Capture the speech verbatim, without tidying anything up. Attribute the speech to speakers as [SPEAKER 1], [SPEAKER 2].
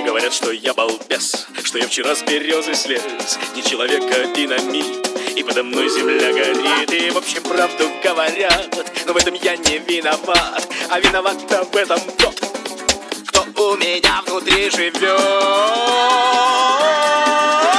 [SPEAKER 1] говорят, что я балбес, что я вчера с березы слез, не человек, а динамит, и подо мной земля горит. И в общем правду говорят, но в этом я не виноват, а виноват в этом тот, кто у меня внутри живет.